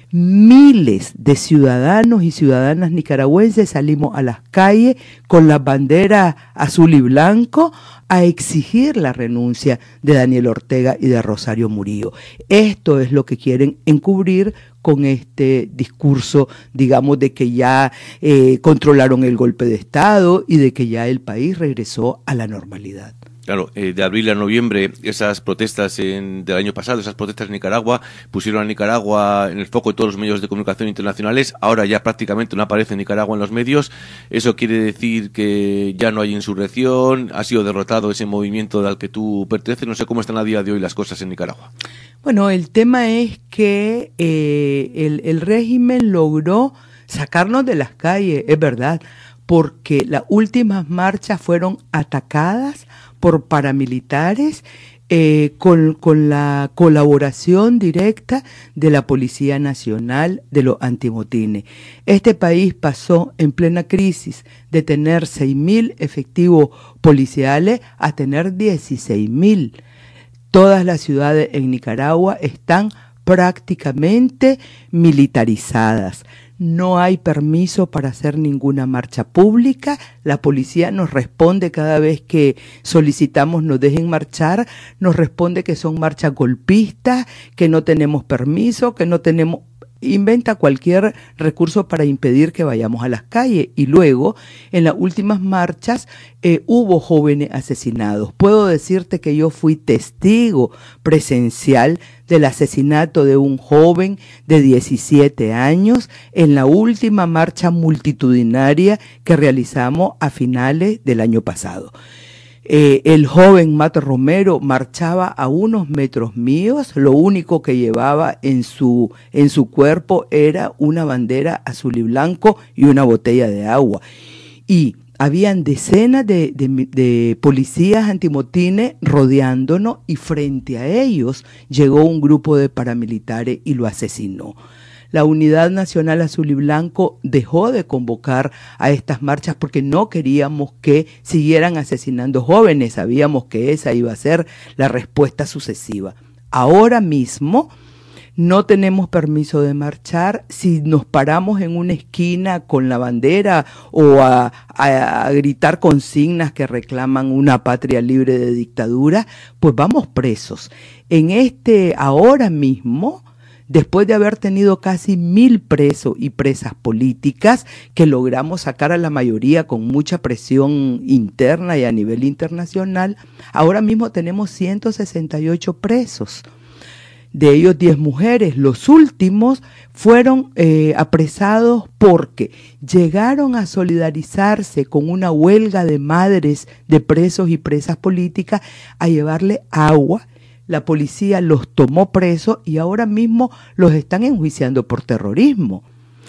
[SPEAKER 9] Miles de ciudadanos y ciudadanas nicaragüenses salimos a las calles con las banderas azul y blanco a exigir la renuncia de Daniel Ortega y de Rosario Murillo. Esto es lo que quieren encubrir con este discurso, digamos, de que ya eh, controlaron el golpe de Estado y de que ya el país regresó a la normalidad.
[SPEAKER 2] Claro, eh, de abril a noviembre, esas protestas en, del año pasado, esas protestas en Nicaragua, pusieron a Nicaragua en el foco de todos los medios de comunicación internacionales. Ahora ya prácticamente no aparece Nicaragua en los medios. Eso quiere decir que ya no hay insurrección, ha sido derrotado ese movimiento al que tú perteneces. No sé cómo están a día de hoy las cosas en Nicaragua.
[SPEAKER 9] Bueno, el tema es que eh, el, el régimen logró sacarnos de las calles, es verdad, porque las últimas marchas fueron atacadas por paramilitares, eh, con, con la colaboración directa de la Policía Nacional de los antimotines. Este país pasó en plena crisis de tener seis mil efectivos policiales a tener dieciséis mil. Todas las ciudades en Nicaragua están prácticamente militarizadas. No hay permiso para hacer ninguna marcha pública. La policía nos responde cada vez que solicitamos nos dejen marchar, nos responde que son marchas golpistas, que no tenemos permiso, que no tenemos... inventa cualquier recurso para impedir que vayamos a las calles. Y luego, en las últimas marchas, eh, hubo jóvenes asesinados. Puedo decirte que yo fui testigo presencial del asesinato de un joven de diecisiete años en la última marcha multitudinaria que realizamos a finales del año pasado. Eh, el joven Mato Romero marchaba a unos metros míos, lo único que llevaba en su, en su cuerpo era una bandera azul y blanco y una botella de agua. Y habían decenas de, de, de policías antimotines rodeándonos y frente a ellos llegó un grupo de paramilitares y lo asesinó. La Unidad Nacional Azul y Blanco dejó de convocar a estas marchas porque no queríamos que siguieran asesinando jóvenes, sabíamos que esa iba a ser la respuesta sucesiva. Ahora mismo no tenemos permiso de marchar. Si nos paramos en una esquina con la bandera o a, a, a gritar consignas que reclaman una patria libre de dictadura, pues vamos presos. En este, ahora mismo, después de haber tenido casi mil presos y presas políticas, que logramos sacar a la mayoría con mucha presión interna y a nivel internacional, ahora mismo tenemos ciento sesenta y ocho presos. De ellos diez mujeres. Los últimos fueron eh, apresados porque llegaron a solidarizarse con una huelga de madres de presos y presas políticas a llevarle agua. La policía los tomó presos y ahora mismo los están enjuiciando por terrorismo.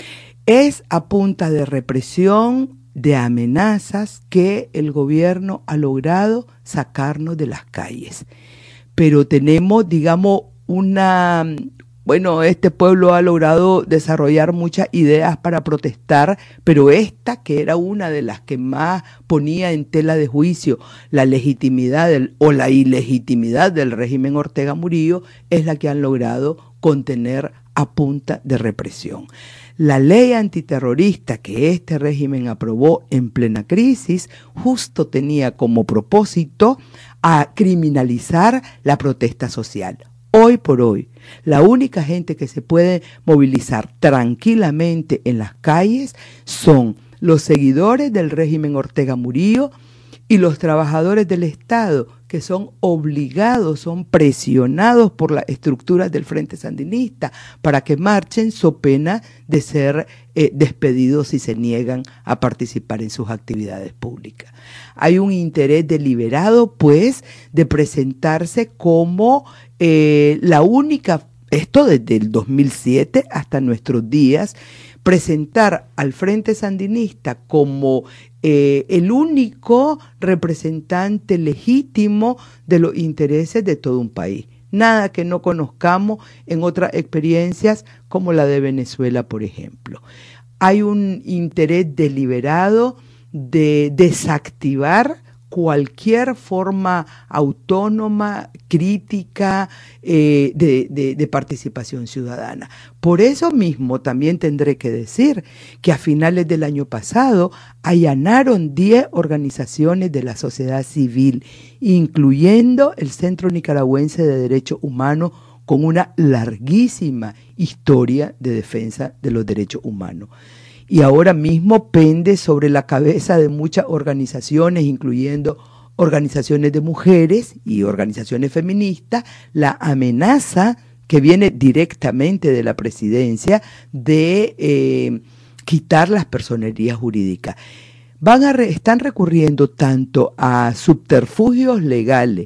[SPEAKER 9] Es a punta de represión, de amenazas, que el gobierno ha logrado sacarnos de las calles. Pero tenemos, digamos, una... Bueno, este pueblo ha logrado desarrollar muchas ideas para protestar, pero esta, que era una de las que más ponía en tela de juicio la legitimidad del, o la ilegitimidad del régimen Ortega Murillo, es la que han logrado contener a punta de represión. La ley antiterrorista que este régimen aprobó en plena crisis justo tenía como propósito a criminalizar la protesta social. Hoy por hoy, la única gente que se puede movilizar tranquilamente en las calles son los seguidores del régimen Ortega Murillo y los trabajadores del Estado, que son obligados, son presionados por las estructuras del Frente Sandinista para que marchen so pena de ser eh, despedidos si se niegan a participar en sus actividades públicas. Hay un interés deliberado, pues, de presentarse como eh, la única, esto desde el dos mil siete hasta nuestros días, presentar al Frente Sandinista como eh, el único representante legítimo de los intereses de todo un país. Nada que no conozcamos en otras experiencias como la de Venezuela, por ejemplo. Hay un interés deliberado de desactivar cualquier forma autónoma, crítica, eh, de, de, de participación ciudadana. Por eso mismo también tendré que decir que a finales del año pasado allanaron diez organizaciones de la sociedad civil, incluyendo el Centro Nicaragüense de Derechos Humanos, con una larguísima historia de defensa de los derechos humanos. Y ahora mismo pende sobre la cabeza de muchas organizaciones, incluyendo organizaciones de mujeres y organizaciones feministas, la amenaza que viene directamente de la presidencia de eh, quitar las personerías jurídicas. Van a re, están recurriendo tanto a subterfugios legales,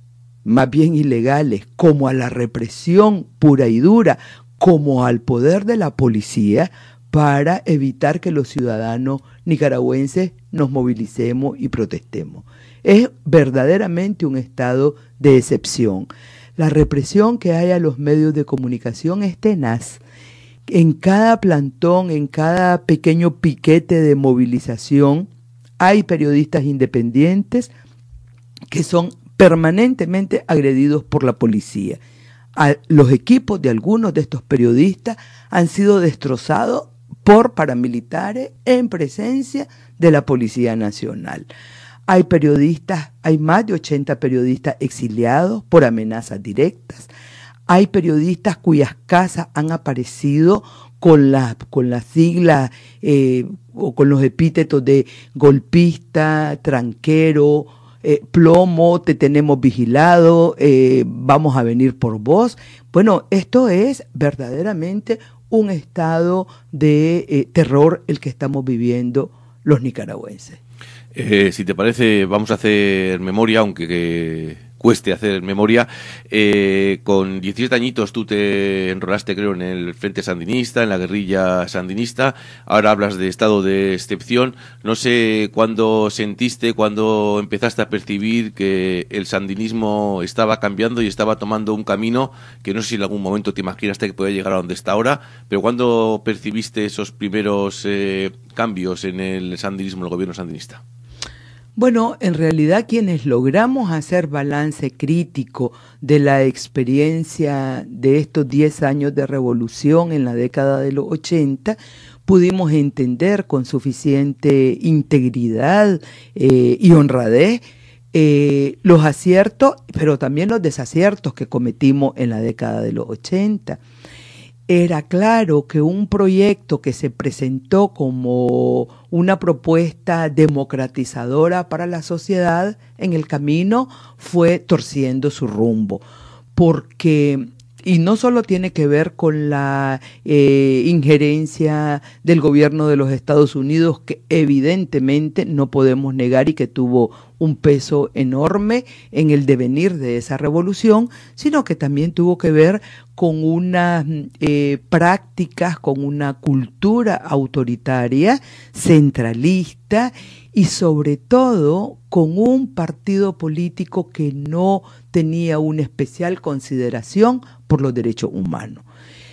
[SPEAKER 9] más bien ilegales, como a la represión pura y dura, como al poder de la policía, para evitar que los ciudadanos nicaragüenses nos movilicemos y protestemos. Es verdaderamente un estado de excepción. La represión que hay a los medios de comunicación es tenaz. En cada plantón, en cada pequeño piquete de movilización, hay periodistas independientes que son permanentemente agredidos por la policía. A los equipos de algunos de estos periodistas han sido destrozados por paramilitares en presencia de la Policía Nacional. Hay periodistas, hay más de ochenta periodistas exiliados por amenazas directas. Hay periodistas cuyas casas han aparecido con la, con las siglas eh, o con los epítetos de golpista, tranquero, eh, plomo, te tenemos vigilado, eh, vamos a venir por vos. Bueno, esto es verdaderamente un estado de eh, terror el que estamos viviendo los nicaragüenses.
[SPEAKER 2] Eh, si te parece, vamos a hacer memoria, aunque que cueste hacer memoria. Eh, con diecisiete añitos tú te enrolaste, creo, en el Frente Sandinista, en la guerrilla sandinista. Ahora hablas de estado de excepción. No sé cuándo sentiste, cuándo empezaste a percibir que el sandinismo estaba cambiando y estaba tomando un camino que no sé si en algún momento te imaginaste que podía llegar a donde está ahora, pero ¿cuándo percibiste esos primeros eh, cambios en el sandinismo, en el gobierno sandinista?
[SPEAKER 9] Bueno, en realidad quienes logramos hacer balance crítico de la experiencia de estos diez años de revolución en la década de los ochenta, pudimos entender con suficiente integridad eh, y honradez eh, los aciertos, pero también los desaciertos que cometimos en la década de los ochenta. Era claro que un proyecto que se presentó como una propuesta democratizadora para la sociedad, en el camino fue torciendo su rumbo, porque, y no solo tiene que ver con la eh, injerencia del gobierno de los Estados Unidos, que evidentemente no podemos negar y que tuvo un peso enorme en el devenir de esa revolución, sino que también tuvo que ver con unas eh, prácticas, con una cultura autoritaria, centralista y sobre todo con un partido político que no tenía una especial consideración por los derechos humanos.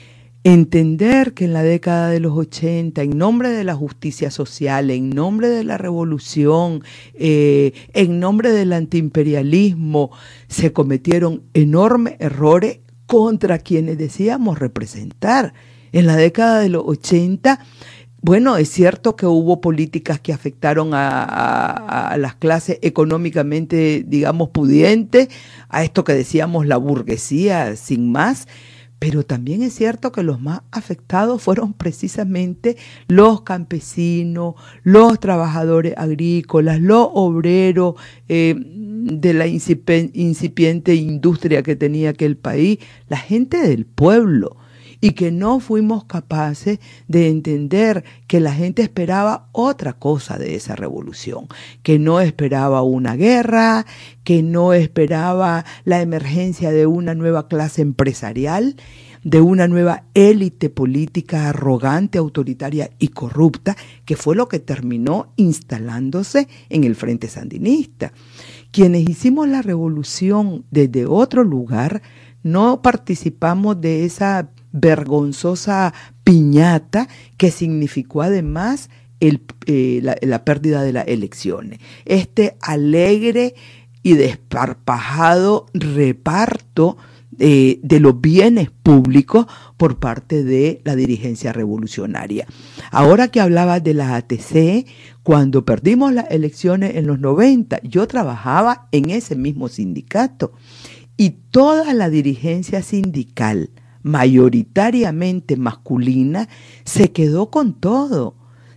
[SPEAKER 9] Entender que en la década de los ochenta, en nombre de la justicia social, en nombre de la revolución, eh, en nombre del antiimperialismo, se cometieron enormes errores contra quienes decíamos representar. En la década de los ochenta, bueno, es cierto que hubo políticas que afectaron a, a, a las clases económicamente, digamos, pudientes, a esto que decíamos la burguesía, sin más. Pero también es cierto que los más afectados fueron precisamente los campesinos, los trabajadores agrícolas, los obreros eh, de la incipiente industria que tenía aquel país, la gente del pueblo, y que no fuimos capaces de entender que la gente esperaba otra cosa de esa revolución, que no esperaba una guerra, que no esperaba la emergencia de una nueva clase empresarial, de una nueva élite política arrogante, autoritaria y corrupta, que fue lo que terminó instalándose en el Frente Sandinista. Quienes hicimos la revolución desde otro lugar, no participamos de esa vergonzosa piñata que significó además el, eh, la, la pérdida de las elecciones. Este alegre y desparpajado reparto eh, de los bienes públicos por parte de la dirigencia revolucionaria. Ahora que hablabas de la A T C, cuando perdimos las elecciones en los noventa, yo trabajaba en ese mismo sindicato y toda la dirigencia sindical, mayoritariamente masculina, se quedó con todo.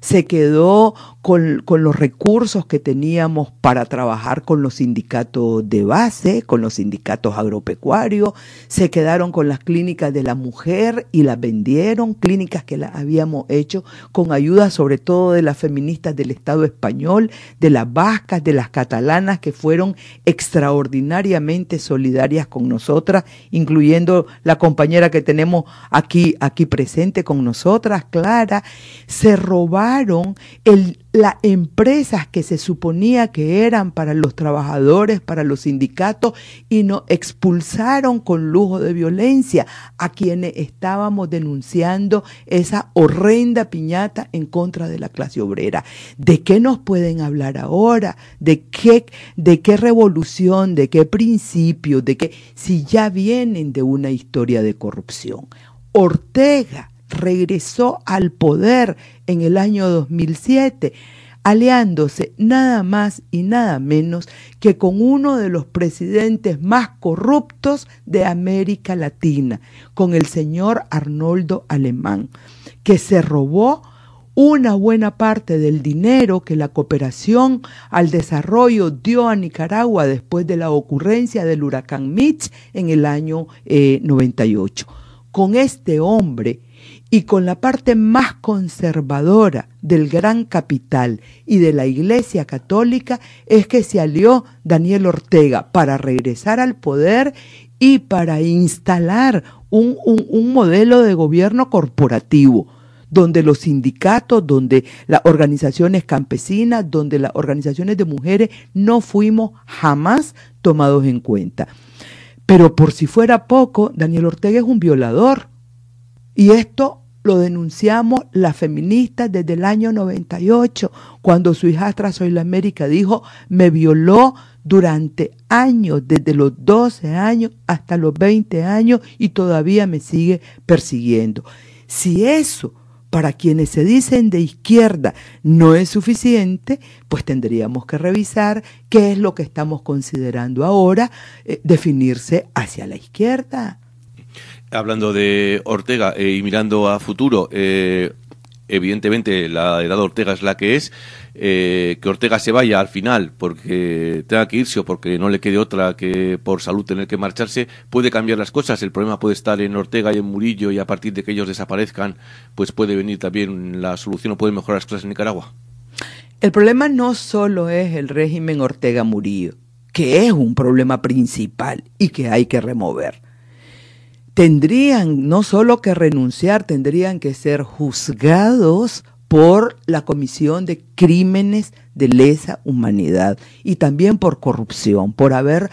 [SPEAKER 9] se quedó con, con los recursos que teníamos para trabajar con los sindicatos de base, con los sindicatos agropecuarios, se quedaron con las clínicas de la mujer y las vendieron, clínicas que las habíamos hecho con ayuda sobre todo de las feministas del Estado español, de las vascas, de las catalanas, que fueron extraordinariamente solidarias con nosotras, incluyendo la compañera que tenemos aquí, aquí presente con nosotras, Clara. Se robaron el las empresas que se suponía que eran para los trabajadores, para los sindicatos, y nos expulsaron con lujo de violencia a quienes estábamos denunciando esa horrenda piñata en contra de la clase obrera. ¿De qué nos pueden hablar ahora? ¿De qué, de qué revolución? ¿De qué principio? ¿De qué? Si ya vienen de una historia de corrupción. Ortega regresó al poder en el año dos mil siete, aliándose nada más y nada menos que con uno de los presidentes más corruptos de América Latina, con el señor Arnoldo Alemán, que se robó una buena parte del dinero que la cooperación al desarrollo dio a Nicaragua después de la ocurrencia del huracán Mitch en el año eh, noventa y ocho. Con este hombre y con la parte más conservadora del gran capital y de la Iglesia Católica es que se alió Daniel Ortega para regresar al poder y para instalar un, un, un modelo de gobierno corporativo, donde los sindicatos, donde las organizaciones campesinas, donde las organizaciones de mujeres no fuimos jamás tomados en cuenta. Pero por si fuera poco, Daniel Ortega es un violador. Y esto lo denunciamos las feministas desde el año noventa y ocho, cuando su hijastra Soy la América dijo, me violó durante años, desde los doce años hasta los veinte años, y todavía me sigue persiguiendo. Si eso para quienes se dicen de izquierda no es suficiente, pues tendríamos que revisar qué es lo que estamos considerando ahora eh, definirse hacia la izquierda.
[SPEAKER 2] Hablando de Ortega eh, y mirando a futuro, eh, evidentemente la edad de Ortega es la que es, eh, que Ortega se vaya al final porque tenga que irse o porque no le quede otra que por salud tener que marcharse, puede cambiar las cosas. El problema puede estar en Ortega y en Murillo, y a partir de que ellos desaparezcan, pues puede venir también la solución o pueden mejorar las cosas en Nicaragua.
[SPEAKER 9] El problema no solo es el régimen Ortega Murillo, que es un problema principal y que hay que remover. Tendrían no solo que renunciar, tendrían que ser juzgados por la comisión de crímenes de lesa humanidad y también por corrupción, por haber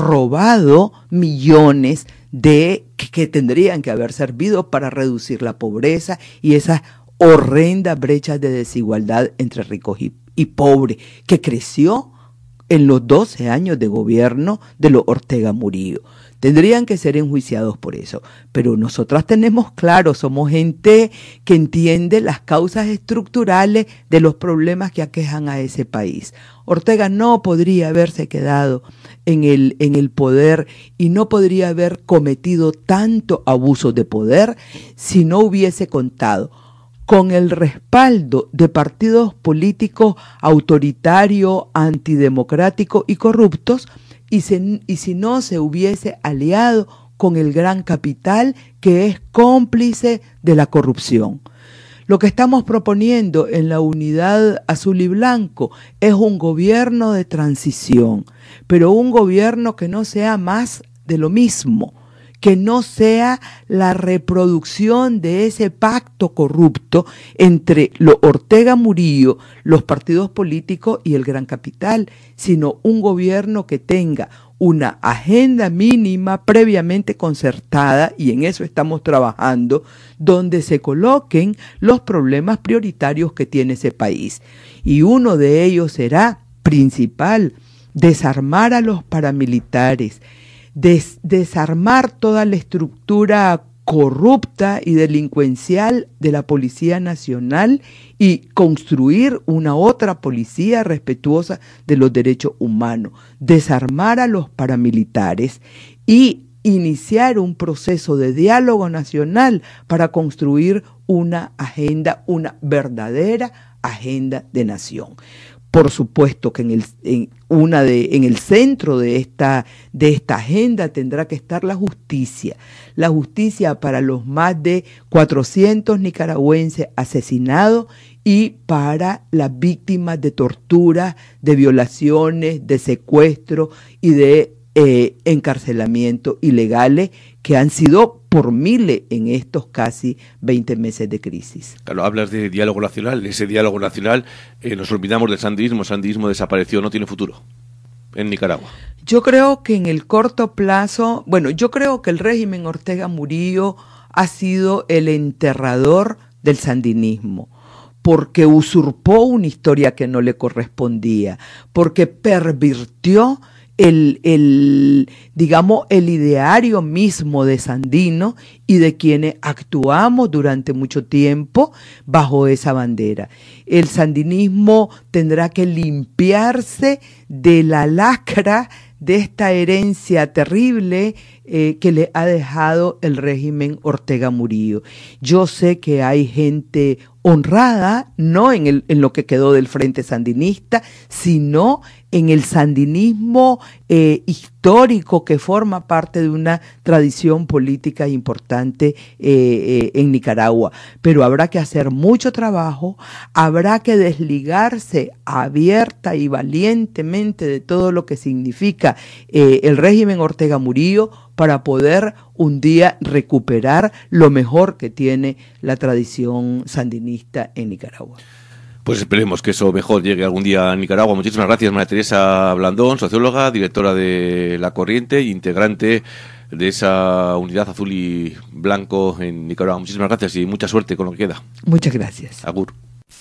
[SPEAKER 9] robado millones de que, que tendrían que haber servido para reducir la pobreza y esas horrendas brechas de desigualdad entre ricos y, y pobres, que creció en los doce años de gobierno de los Ortega Murillo. Tendrían que ser enjuiciados por eso, pero nosotras tenemos claro, somos gente que entiende las causas estructurales de los problemas que aquejan a ese país. Ortega no podría haberse quedado en el, en el poder y no podría haber cometido tanto abuso de poder si no hubiese contado con el respaldo de partidos políticos autoritarios, antidemocráticos y corruptos, y, se, y si no se hubiese aliado con el gran capital que es cómplice de la corrupción. Lo que estamos proponiendo en la Unidad Azul y Blanco es un gobierno de transición, pero un gobierno que no sea más de lo mismo, que no sea la reproducción de ese pacto corrupto entre los Ortega Murillo, los partidos políticos y el gran capital, sino un gobierno que tenga una agenda mínima previamente concertada, y en eso estamos trabajando, donde se coloquen los problemas prioritarios que tiene ese país. Y uno de ellos será principal, desarmar a los paramilitares, Des, desarmar toda la estructura corrupta y delincuencial de la Policía Nacional y construir una otra policía respetuosa de los derechos humanos, desarmar a los paramilitares y iniciar un proceso de diálogo nacional para construir una agenda, una verdadera agenda de nación. Por supuesto que en el, en una de, en el centro de esta, de esta agenda tendrá que estar la justicia. La justicia para los más de cuatrocientos nicaragüenses asesinados y para las víctimas de tortura, de violaciones, de secuestro y de eh, encarcelamiento ilegales que han sido por miles en estos casi veinte meses de crisis.
[SPEAKER 2] Claro, hablas de diálogo nacional. Ese diálogo nacional, eh, nos olvidamos del sandinismo. El sandinismo desapareció, no tiene futuro en Nicaragua.
[SPEAKER 9] Yo creo que en el corto plazo, bueno, yo creo que el régimen Ortega Murillo ha sido el enterrador del sandinismo, porque usurpó una historia que no le correspondía, porque pervirtió el, el, digamos, el ideario mismo de Sandino y de quienes actuamos durante mucho tiempo bajo esa bandera. El sandinismo tendrá que limpiarse de la lacra de esta herencia terrible eh, que le ha dejado el régimen Ortega Murillo. Yo sé que hay gente honrada, no en, el, en lo que quedó del Frente Sandinista, sino en el sandinismo eh, histórico que forma parte de una tradición política importante eh, eh, en Nicaragua. Pero habrá que hacer mucho trabajo, habrá que desligarse abierta y valientemente de todo lo que significa eh, el régimen Ortega Murillo para poder un día recuperar lo mejor que tiene la tradición sandinista en Nicaragua.
[SPEAKER 2] Pues esperemos que eso mejor llegue algún día a Nicaragua. Muchísimas gracias, María Teresa Blandón, socióloga, directora de La Corriente e integrante de esa unidad azul y blanco en Nicaragua. Muchísimas gracias y mucha suerte con lo que queda.
[SPEAKER 9] Muchas gracias.
[SPEAKER 2] Agur.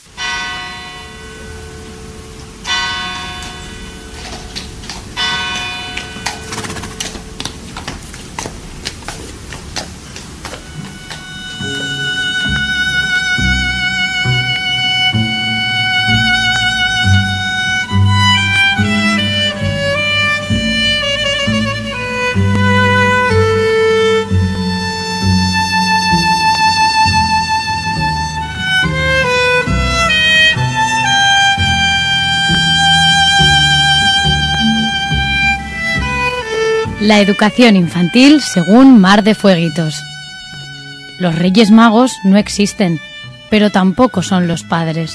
[SPEAKER 10] La educación infantil según Mar de Fueguitos. Los Reyes Magos no existen, pero tampoco son los padres.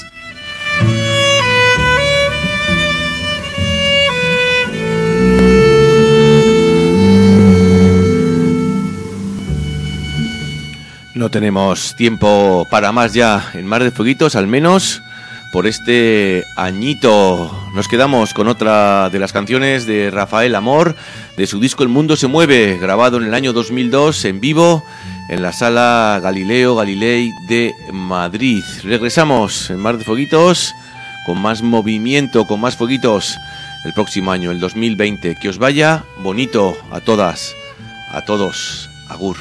[SPEAKER 2] No tenemos tiempo para más ya en Mar de Fueguitos, al menos por este añito. Nos quedamos con otra de las canciones de Rafael Amor, de su disco El Mundo se Mueve, grabado en el año dos mil dos en vivo en la Sala Galileo Galilei de Madrid. Regresamos en Mar de Fueguitos con más movimiento, con más fueguitos el próximo año, el dos mil veinte. Que os vaya bonito a todas, a todos. Agur.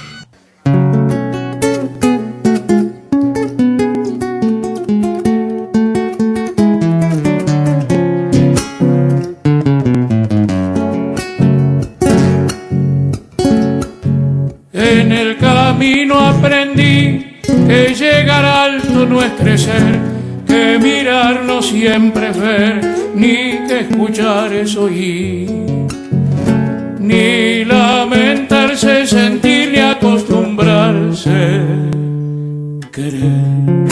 [SPEAKER 3] En el camino aprendí que llegar alto no es crecer, que mirar no siempre es ver, ni que escuchar es oír, ni lamentarse, sentir, ni acostumbrarse, querer.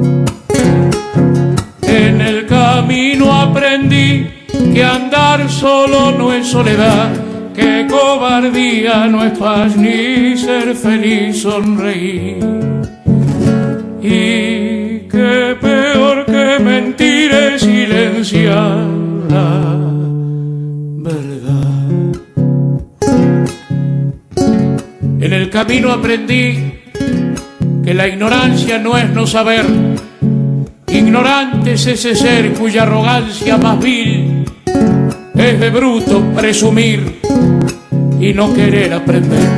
[SPEAKER 3] En el camino aprendí que andar solo no es soledad, que cobardía no es paz, ni ser feliz sonreír, y que peor que mentir es silenciar la verdad. En el camino aprendí que la ignorancia no es no saber, ignorante es ese ser cuya arrogancia más vil es de bruto presumir y no querer aprender.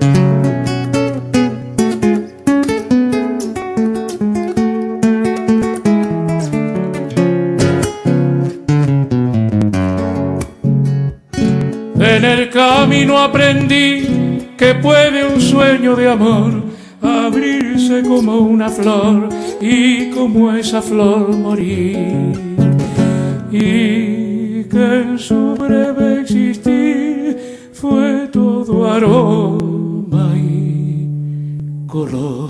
[SPEAKER 3] En el camino aprendí que puede un sueño de amor abrirse como una flor, y como esa flor morir, y que en su breve existir fue todo aroma y color.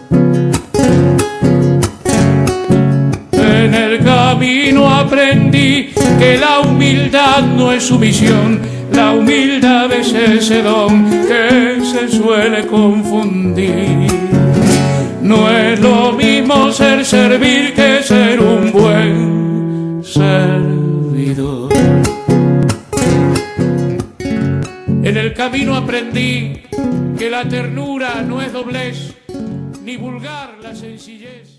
[SPEAKER 3] En el camino aprendí que la humildad no es sumisión, la humildad es ese don que se suele confundir. No es lo mismo ser servir que ser un buen servidor. En el camino aprendí que la ternura no es doblez, ni vulgar la sencillez.